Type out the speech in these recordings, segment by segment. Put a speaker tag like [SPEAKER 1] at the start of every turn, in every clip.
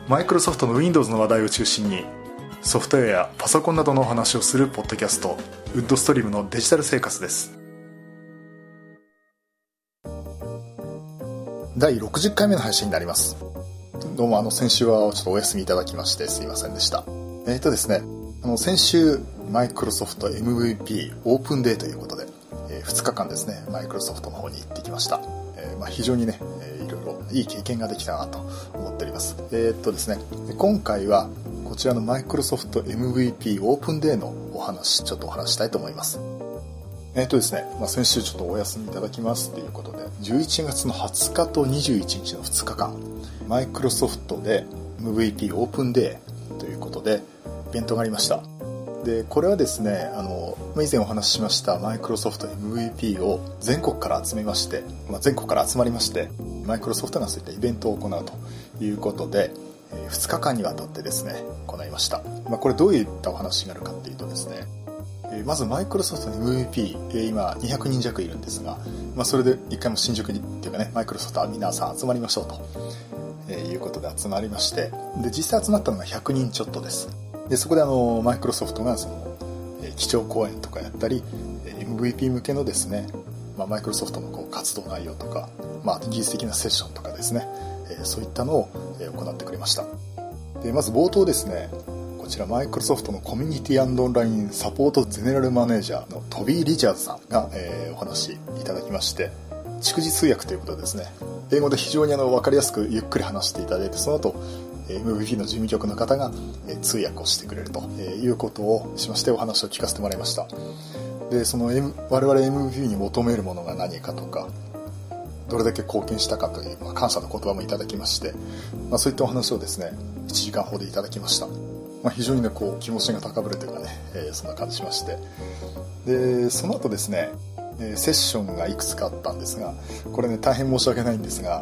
[SPEAKER 1] マイクロソフトの Windows の話題を中心にソフトウェアやパソコンなどのお話をするポッドキャスト、ウッドストリームのデジタル生活です。第60回目の配信になります。どうも先週はちょっとお休みいただきましてすいませんでした。ですね、先週マイクロソフト MVP オープンデーということで、2日間ですねマイクロソフトの方に行ってきました。非常にね、いろいろいい経験ができたなと思っております。ですね、今回はこちらのマイクロソフト MVP オープンデーのお話したいと思います。ですね、先週ちょっとお休みいただきますということで、11月の20日と21日の2日間マイクロソフトで MVP オープンデーということでイベントがありました。でこれはですね、以前お話ししましたマイクロソフト MVP を全国から集まりましてマイクロソフトがそういったイベントを行うということで、2日間にわたってですね行いました。これどういったお話があるかっていうとですね、まずマイクロソフトの MVP、今200人弱いるんですが、それで一回も新宿にっていうかね、マイクロソフトは皆さん集まりましょうと、いうことで集まりまして、で実際集まったのが100人ちょっとです。でそこでマイクロソフトが基調講演とかやったり MVP 向けのですね、マイクロソフトの活動内容とか、技術的なセッションとかですね、そういったのを行ってくれました。でまず冒頭ですね、こちらマイクロソフトのコミュニティ&オンラインサポートゼネラルマネージャーのトビー・リチャーズさんが、お話いただきまして、逐次通訳ということでですね、英語で非常に分かりやすくゆっくり話していただいて、その後 MVP の事務局の方が通訳をしてくれるということをしまして、お話を聞かせてもらいました。で我々 MVP に求めるものが何かとか、どれだけ貢献したかという、感謝の言葉もいただきまして、そういったお話をですね1時間ほどいただきました。非常にね気持ちが高ぶるというかね、そんな感じしまして、でその後ですね、セッションがいくつかあったんですが、これね大変申し訳ないんですが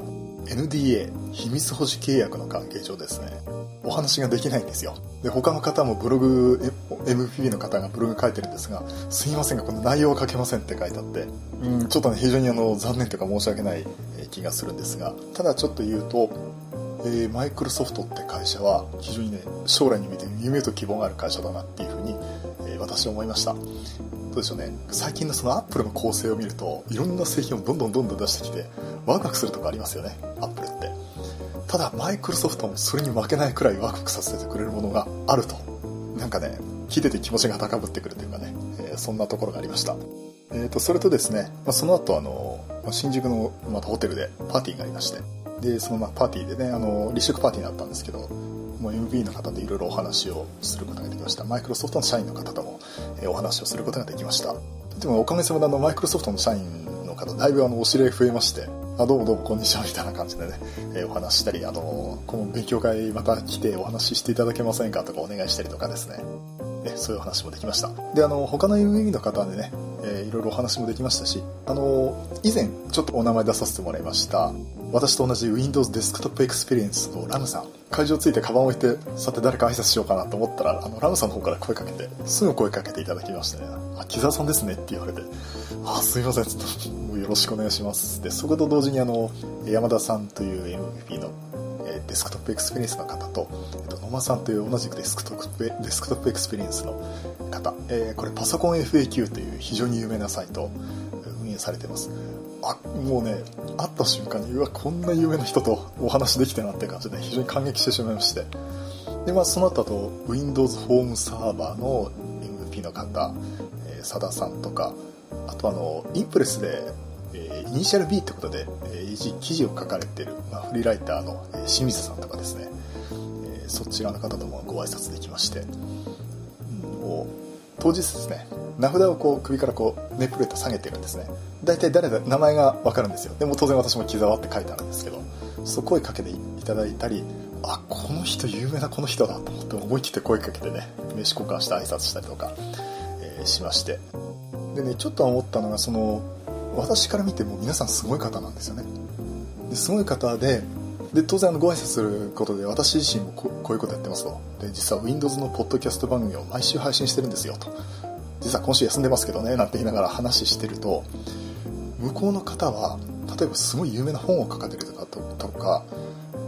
[SPEAKER 1] NDA 秘密保持契約の関係上ですねお話ができないんですよ。で他の方もブログ MVP の方がブログ書いてるんですが、すいませんがこの内容は書けませんって書いてあって、ちょっとね非常に残念というか申し訳ない気がするんですが、ただちょっと言うとマイクロソフトって会社は非常にね将来に見て夢と希望がある会社だなっていうふうに、私は思いました。どうでしょうね、最近のそのアップルの構成を見るといろんな製品をどんどん出してきてワクワクするとこありますよね、アップルって。ただマイクロソフトもそれに負けないくらいワクワクさせてくれるものがあると、なんかね聞いてて気持ちが高ぶってくるというかね、そんなところがありました。それとですね、その後新宿のまたホテルでパーティーがありまして、でそのパーティーでね立食パーティーになったんですけど、もう MVP の方でいろいろお話をすることができました。マイクロソフトの社員の方ともお話をすることができました。でもおかげさまでマイクロソフトの社員の方だいぶお知り合い増えまして、どうもこんにちはみたいな感じでね、お話したり、この勉強会また来てお話ししていただけませんかとかお願いしたりとかですね、そういうお話もできました。で他の MVP の方でね、いろいろお話もできましたし、以前ちょっとお名前出させてもらいました私と同じ Windows デスクトップエクスペリエンスのラムさん、会場ついてカバンを置いてさて誰か挨拶しようかなと思ったらラムさんの方からすぐ声かけていただきましてね、木澤さんですねって言われて、すいませんちょっとよろしくお願いします。でそこと同時に山田さんという MVP のデスクトップエクスペリエンスの方と野間さんという同じくデスクトップエクスペリエンスの方、これパソコン FAQ という非常に有名なサイトを運営されています。もうね会った瞬間にこんな有名な人とお話できたなって感じで非常に感激してしまいまして、でその後Windows ホームサーバーの MVP の方、佐田さんとか、あとインプレスでイニシャル B ってことで記事を書かれている、フリーライターの清水さんとかですね、そちらの方ともご挨拶できまして、もう当日ですね名札を首からネームプレート下げてるんですね。大体誰だ名前が分かるんですよ。でも当然私も木澤って書いてあるんですけど、声かけていただいたり、この人有名なこの人だと思って思い切って声かけてね名刺交換して挨拶したりとか、しまして、でねちょっと思ったのが私から見ても皆さんすごい方なんですよね。ですごい方で当然ご挨拶することで私自身もこういうことやってますと。で実は Windows のポッドキャスト番組を毎週配信してるんですよと。実は今週休んでますけどねなんて言いながら話してると、向こうの方は例えばすごい有名な本を書かれてる方とか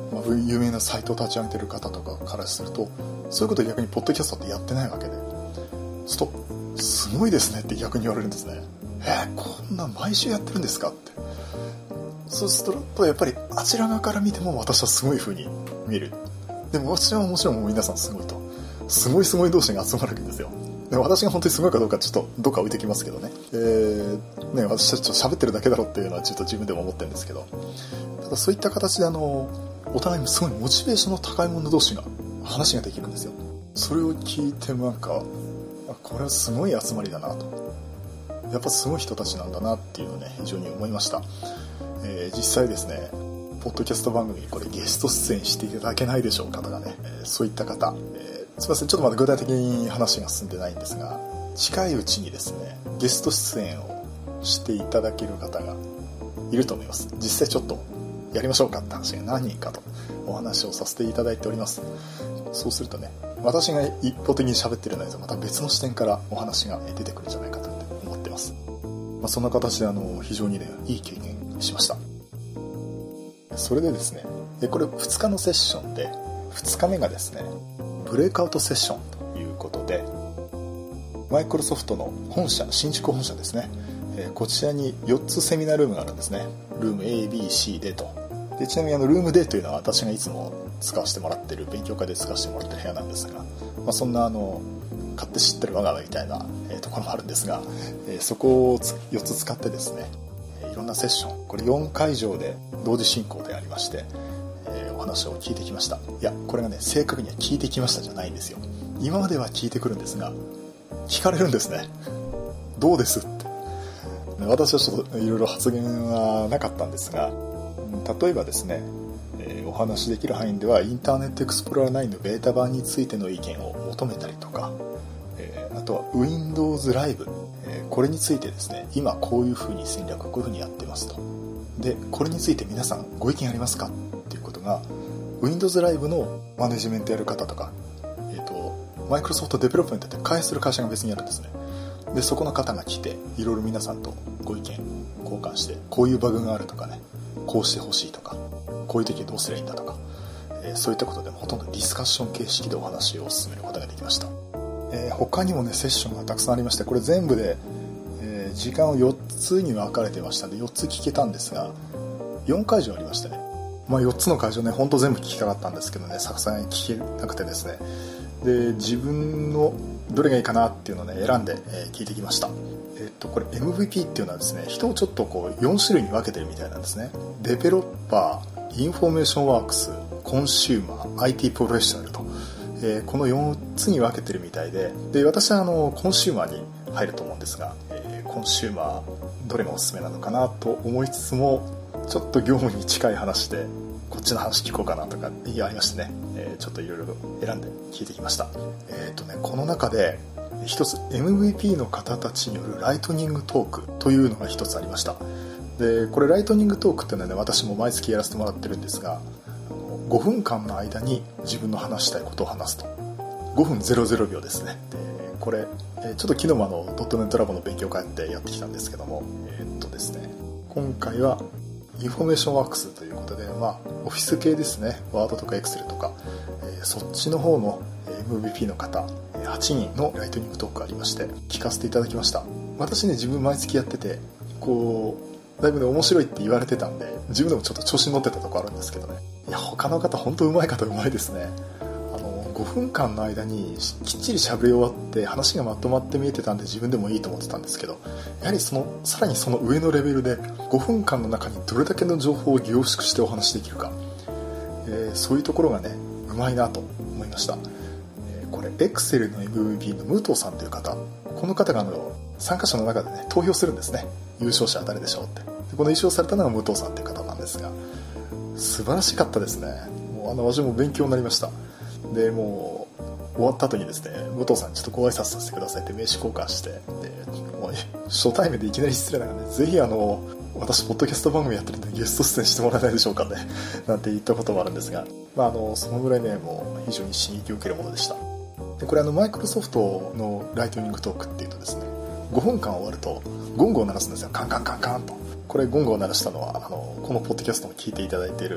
[SPEAKER 1] 有名なサイトを立ち上げてる方とかからすると、そういうことを逆にポッドキャストってやってないわけで、すごいですねって逆に言われるんですね。こんな毎週やってるんですかって。そうするとやっぱりあちら側から見ても私はすごい風に見る。でも私はもちろん皆さんすごいと、すごい同士が集まるわけですよ。で私が本当にすごいかどうかちょっとどっか置いてきますけどね。私たちと喋ってるだけだろっていうのはちょっと自分でも思ってるんですけど、ただそういった形でお互いにすごいモチベーションの高い者同士が話ができるんですよ。それを聞いてこれはすごい集まりだなと、やっぱすごい人たちなんだなっていうのをね、非常に思いました。実際ですね、ポッドキャスト番組にこれゲスト出演していただけないでしょうかとかね、そういった方、すいません、ちょっとまだ具体的に話が進んでないんですが、近いうちにですねゲスト出演をしていただける方がいると思います。実際ちょっとやりましょうかって話が何人かとお話をさせていただいております。そうするとね、私が一方的に喋ってるのとまた別の視点からお話が出てくるんじゃないかと思ってます。そんな形で非常にねいい経験しました。それでですね、これ2日のセッションで、2日目がですねブレイクアウトセッションということで、マイクロソフトの本社、新宿本社ですね、こちらに4つセミナールームがあるんですね。ルーム A、B、C と。でちなみにルーム D というのは私がいつも使わせてもらってる、勉強会で使わせてもらってる部屋なんですが、そんな買って知ってる我が家みたいな、ところもあるんですが、そこを4つ使ってですね、いろんなセッション、これ4会場で同時進行でありまして、お話を聞いてきました。いやこれがね、正確には聞いてきましたじゃないんですよ。今までは聞いてくるんですが、聞かれるんですね。どうですって。私はちょっといろいろ発言はなかったんですが、例えばですね、お話しできる範囲ではインターネットエクスプローラー9のベータ版についての意見を求めたりとか、あとは Windows Live、これについてですね、今こういう風に戦略、こういう風にやってますと。でこれについて皆さんご意見ありますかっていうことが Windows Live のマネジメントやる方とか、マイクロソフトデベロップメントって開発する会社が別にあるんですね。でそこの方が来ていろいろ皆さんとご意見交換して、こういうバグがあるとかね、こうしてほしいとか、こういう時どうすればいいんだとか、そういったことでもほとんどディスカッション形式でお話を進めることができました。他にもねセッションがたくさんありまして、これ全部で、時間を4つに分かれてましたので4つ聞けたんですが、4会場ありましてね、4つの会場ね、本当全部聞きたかったんですけどね、さすがに聞けなくてですね、で自分のどれがいいかなっていうのをね選んで、聞いてきました。これ MVP っていうのはですね、人をちょっと4種類に分けてるみたいなんですね。デベロッパー、インフォメーションワークス、コンシューマー、IT プロフェッショナルと、この4つに分けてるみたいで、私はコンシューマーに入ると思うんですが、コンシューマーどれがおすすめなのかなと思いつつも、ちょっと業務に近い話でこっちの話聞こうかなとかありましてね、ちょっといろいろ選んで聞いてきました。この中で一つ MVP の方たちによるライトニングトークというのが一つありました。でこれライトニングトークっていうのはね、私も毎月やらせてもらってるんですが、5分間の間に自分の話したいことを話すと。5分00秒ですね。でこれちょっと昨日もドットネットラボの勉強会ってやってきたんですけども、ですね、今回はインフォメーションワークスということで、オフィス系ですね、ワードとかエクセルとか、そっちの方の MVP の方8人のライトニングトークがありまして、聞かせていただきました。私ね、自分毎月やっててだいぶね面白いって言われてたんで、自分でもちょっと調子に乗ってたとこあるんですけどね、いや他の方本当上手い方上手いですね。5分間の間にきっちり喋り終わって話がまとまって見えてたんで、自分でもいいと思ってたんですけど、やはりさらにその上のレベルで5分間の中にどれだけの情報を凝縮してお話しできるか、そういうところがねうまいなと思いました。これ Excel の MVP の武藤さんという方、この方が参加者の中でね投票するんですね。優勝者は誰でしょうって。でこの優勝されたのが武藤さんという方なんですが、素晴らしかったですね。もう私も勉強になりました。でもう終わった後にですね、武藤さんにちょっとご挨拶させてくださいって名刺交換して、でもう初対面でいきなり失礼なので、ぜひ私ポッドキャスト番組やってるんでゲスト出演してもらえないでしょうかねなんて言ったこともあるんですが、そのぐらいねもう非常に刺激を受けるものでした。でこれマイクロソフトのライトニングトークっていうとですね、5分間終わるとゴングを鳴らすんですよ。カンカンカンカンと。これゴングを鳴らしたのはこのポッドキャストも聞いていただいている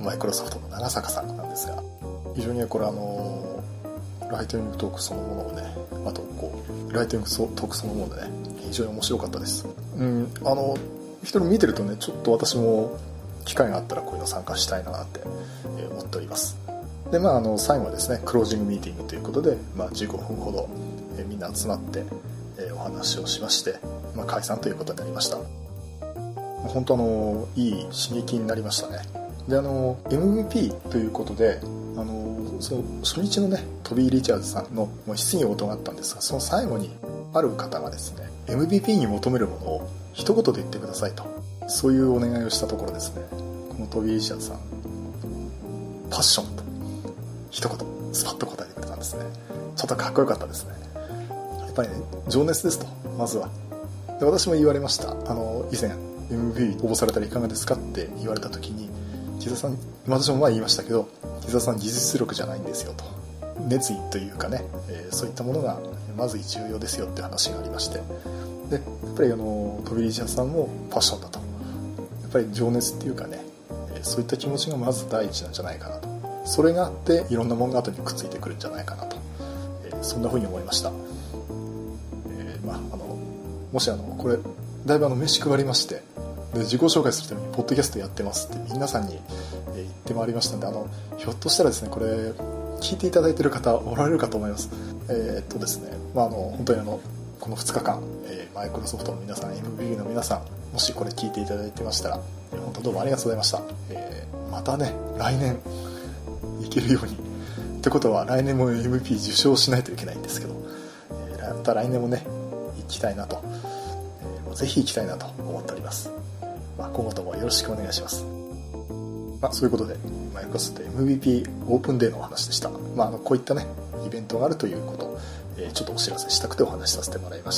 [SPEAKER 1] マイクロソフトの長坂さんなんですが、非常にこれライトニングトークそのものをね、あとライトニングトークそのものでね、非常に面白かったです。一人見てるとね、ちょっと私も機会があったらこういうの参加したいなって思っております。で最後はですね、クロージングミーティングということで、15分ほどみんな集まってお話をしまして、解散ということになりました。本当いい刺激になりましたね。でMVP ということでその初日のねトビー・リチャーズさんの質疑応答があったんですが、その最後にある方がですね MVP に求めるものを一言で言ってくださいと、そういうお願いをしたところですね、このトビー・リチャーズさんパッションと一言スパッと答えてくれたんですね。ちょっとかっこよかったですね。やっぱりね、情熱ですと。まずはで私も言われました。以前 MVP 応募されたらいかがですかって言われた時に、木澤さん、私も前言いましたけど、木澤さん技術力じゃないんですよと、熱意というかね、そういったものがまず重要ですよって話がありまして、でやっぱりトビー・リチャーズさんもパッションだと、やっぱり情熱っていうかね、そういった気持ちがまず第一なんじゃないかなと、それがあっていろんなものが後にくっついてくるんじゃないかなと、そんな風に思いました。もしこれだいぶ名刺配りまして、で自己紹介するためにポッドキャストやってますって皆さんに言ってまいりましたので、ひょっとしたらですね、これ聞いていただいている方おられるかと思います。ですね、本当にこの2日間、マイクロソフトの皆さん、 MVB の皆さん、もしこれ聞いていただいてましたら、本当どうもありがとうございました。またね、来年いけるようにってことは来年も MVP 受賞しないといけないんですけど、また来年もね行きたいなと、ぜひ行きたいなと思っております。今後ともよろしくお願いします。そういうことでマイクロソフト MVP オープンデーのお話でした。こういったねイベントがあるということを、ちょっとお知らせしたくてお話しさせてもらいました。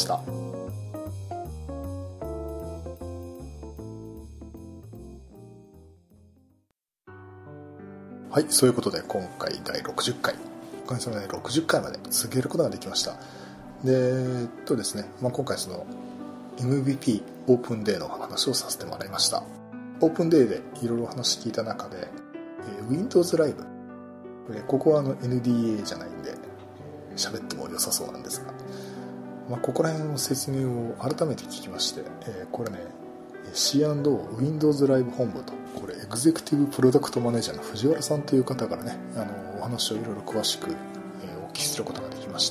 [SPEAKER 1] はい、そういうことで今回第60回、おかげさまで60回まで続けることができました。でですね、今回その MVP オープンデーの話をさせてもらいました。オープンデーでいろいろ話聞いた中で、Windows Live、ここはNDA じゃないんで喋っても良さそうなんですが、ここら辺の説明を改めて聞きまして、これね C&O Windows Live 本部と、これエグゼクティブプロダクトマネージャーの藤原さんという方からね、お話をいろいろ詳しく、お聞きすることができまして、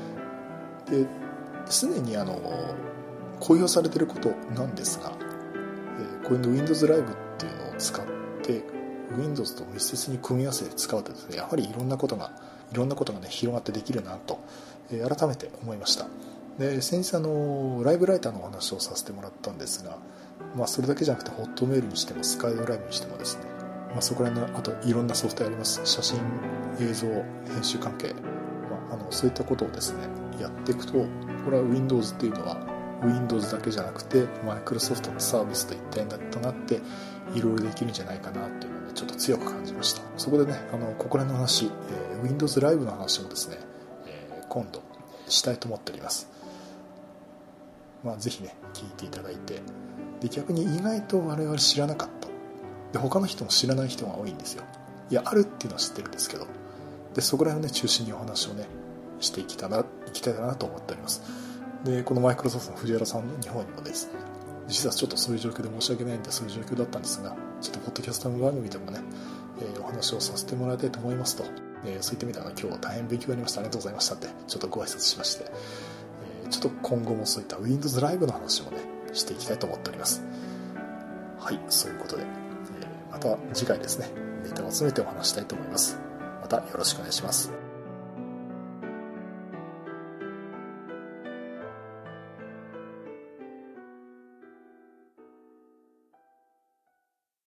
[SPEAKER 1] ですでに公表されていることなんですが、こういう Windows Live っていうのを使って Windows と密接に組み合わせて使うとですね、やはりいろんなことがね広がってできるなと、改めて思いました。で先日ライブライターのお話をさせてもらったんですが、それだけじゃなくてホットメールにしてもスカイドライブにしてもですね、そこら辺のあといろんなソフトあります。写真映像編集関係、そういったことをですねやっていくと、これは Windows っていうのは Windows だけじゃなくて Microsoft のサービスと一体となっていろいろできるんじゃないかなっていうのを、ね、ちょっと強く感じました。そこでねここら辺の話、Windows Live の話もですね、今度したいと思っております。ぜひね聞いていただいて、で逆に意外と我々知らなかったで、他の人も知らない人が多いんですよ。いやあるっていうのは知ってるんですけど、でそこら辺をね中心にお話をねしていきたいなと思っております。でこのマイクロソフトの藤原さんの日本にもですね、実はちょっとそういう状況で申し訳ないんでそういう状況だったんですが、ちょっとポッドキャストの番組でもね、お話をさせてもらいたいと思いますと、そういった意味では今日は大変勉強になりました、ありがとうございましたってちょっとご挨拶しまして、ちょっと今後もそういった Windows Live の話もねしていきたいと思っております。はい、そういうことで、また次回ですねネタを集めてお話したいと思います。またよろしくお願いします。